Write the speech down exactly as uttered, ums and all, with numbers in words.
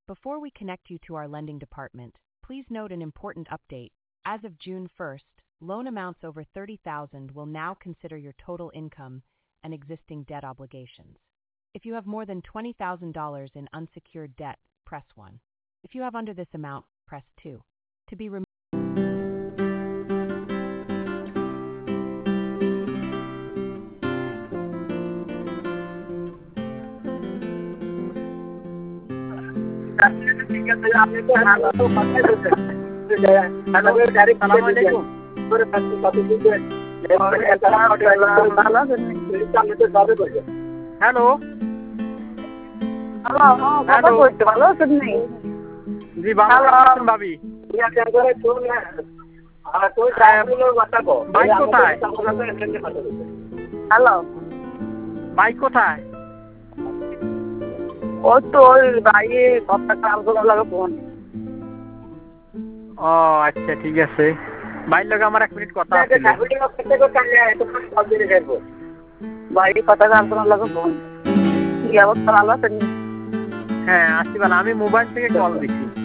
Before we connect you to our lending department, please note an important update. As of June first, loan amounts over thirty thousand dollars will now consider your total income and existing debt obligations. If you have more than twenty thousand dollars in unsecured debt, press one. If you have under this amount, press two. To be removed. Hello hello কথা কইতে ভালো আছেন নি জি ভালো আছেন ভাবি ইয়া কেন করে ফোন না আর তুই সাহেবগুলোর কথা কো ভাই কোথায় হ্যালো ভাই কোথায় ও তো ওই ভাই কথা কাম করে লাগে ফোন ও আচ্ছা ঠিক আছে ভাইয়ের লগে আমার এক মিনিট কথা আছে ভাই কথা কাম করে লাগে ফোন কি অবস্থা ভালো আছেন হ্যাঁ আসি ভালো আমি মোবাইল থেকে কল দিচ্ছি